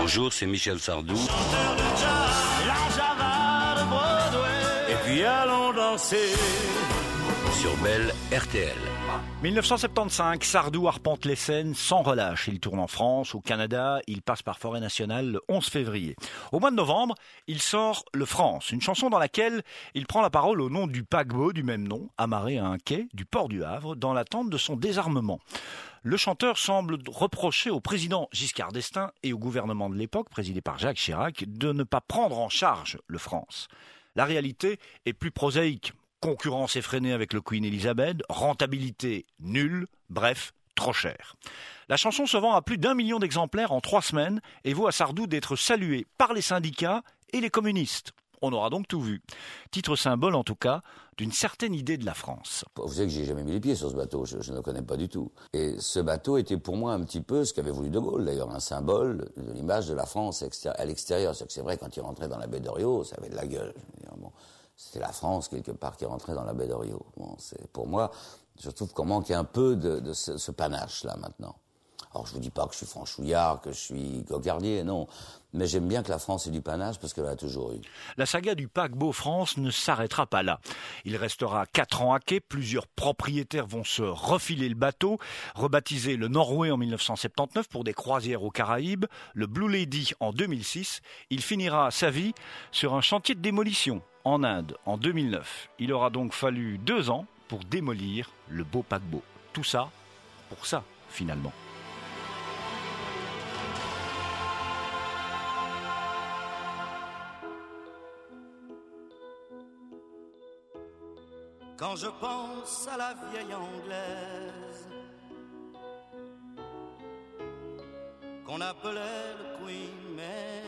Bonjour, c'est Michel Sardou. Chanteur de jazz, la java de Broadway. Et puis allons danser Sur Belle RTL. 1975, Sardou arpente les scènes sans relâche. Il tourne en France, au Canada, il passe par Forêt Nationale le 11 février. Au mois de novembre, il sort Le France, une chanson dans laquelle il prend la parole au nom du paquebot du même nom, amarré à un quai du port du Havre, dans l'attente de son désarmement. Le chanteur semble reprocher au président Giscard d'Estaing et au gouvernement de l'époque, présidé par Jacques Chirac, de ne pas prendre en charge le France. La réalité est plus prosaïque. Concurrence effrénée avec le Queen Elizabeth, rentabilité nulle, bref, trop cher. La chanson se vend à plus d'1 million d'exemplaires en 3 semaines et vaut à Sardou d'être salué par les syndicats et les communistes. On aura donc tout vu. Titre symbole en tout cas d'une certaine idée de la France. Vous savez que j'ai jamais mis les pieds sur ce bateau, je ne le connais pas du tout. Et ce bateau était pour moi un petit peu ce qu'avait voulu De Gaulle, d'ailleurs, un symbole de l'image de la France à l'extérieur. C'est vrai, quand il rentrait dans la baie d'Oriot, ça avait de la gueule. Je veux dire, bon, c'était la France, quelque part, qui rentrait dans la baie d'Oriot. Bon, pour moi, je trouve qu'on manque un peu de ce panache-là, maintenant. Alors, je vous dis pas que je suis franchouillard, que je suis cocardier, non. Mais j'aime bien que la France ait du panache parce qu'elle a toujours eu. La saga du paquebot France ne s'arrêtera pas là. Il restera 4 ans à quai, plusieurs propriétaires vont se refiler le bateau, rebaptisé le Norway en 1979 pour des croisières aux Caraïbes, le Blue Lady en 2006. Il finira sa vie sur un chantier de démolition en Inde en 2009. Il aura donc fallu 2 ans pour démolir le beau paquebot. Tout ça pour ça, finalement. quand je pense à la vieille anglaise qu'on appelait le Queen Mary.